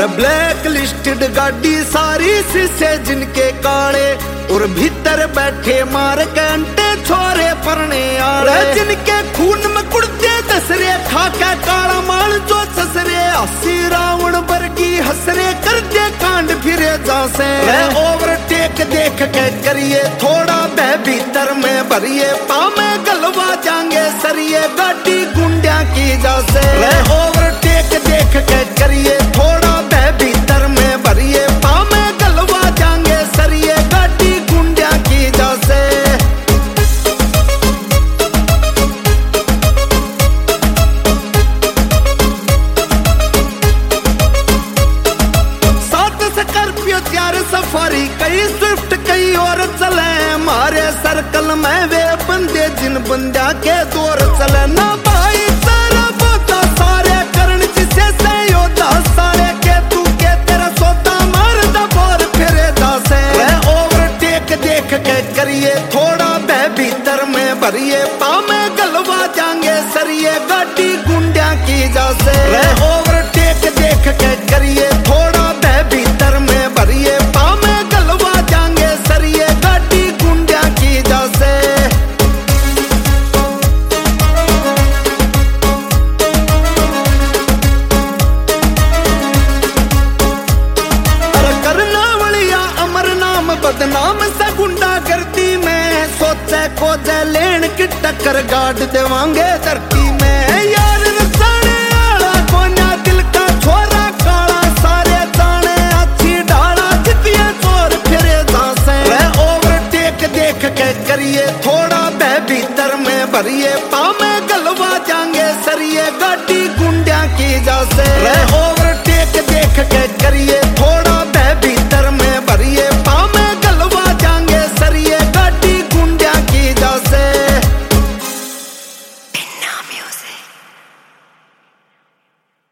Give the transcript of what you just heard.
Black listed गाड़ी सारी शीशे जिनके काले, और भीतर बैठे मार कंटे छोरे परने आले, जिनके खून में कुड़ते दसरे खा के काला माल जो ससरे, हसी रावण वर्गी हसरे कर दे कांड फिरे जासे। ओवरटेक देख के करिए थोड़ा बह भीतर में भरिए, पामे गलवा जाएंगे सरिये गाड़ी गुंडिया की जासे। ओवरटेक देख के करिए थोड़ा बह भीतर में भरिए, पामे गलवा जाएंगे सरिये गाड़ी गुंडिया की जासे। सफारी कई स्विफ्ट कई और चले, मारे सर्कल में वे बंदे जिन बंदा के दौर चले। ना भाई सारा बोता सारे करण जिसे से योद्धा सारे के तू के तेरा सोता मार दबोर फिरे दासे। ओवरटेक देख के करिए थोड़ा बह भीतर में भरिए, पामे गलवा जाएंगे सरिये गाड़ी गुंडिया की जासे। ओवरटेक देख के करिए थोड़ा बह भीतर में भरिए, पामे गलवा जाएंगे सरिये गाड़ी गुंडिया की जासे। अरे करना वलिया अमर नाम बदनाम से गुंडा करती में, सोचे को जे लेन की टक्कर गाड़ देवांगे धरती में। यार रसाने आला कोन्या दिल का छोरा काला, सारे जाने अच्छी ढाला जितिया चोर फिरे जासे। ओवरटेक देख के करिए थोड़ा बह भीतर में भरिए, पामे गलवा जाएंगे सरिये गाड़ी गुंडिया की जासे।